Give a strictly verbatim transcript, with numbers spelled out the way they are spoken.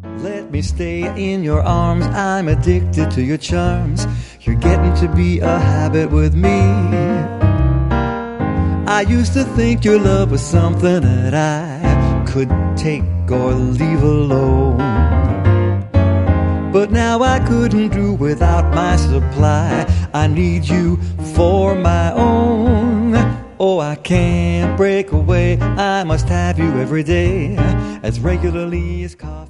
Let me stay in your arms, I'm addicted to your charms. You're getting to be a habit with me. I used to think your love was something that I could take or leave alone, but now I couldn't do without my supply. I need you for my own. Oh, I can't break away, I must have you every day, as regularly as cars.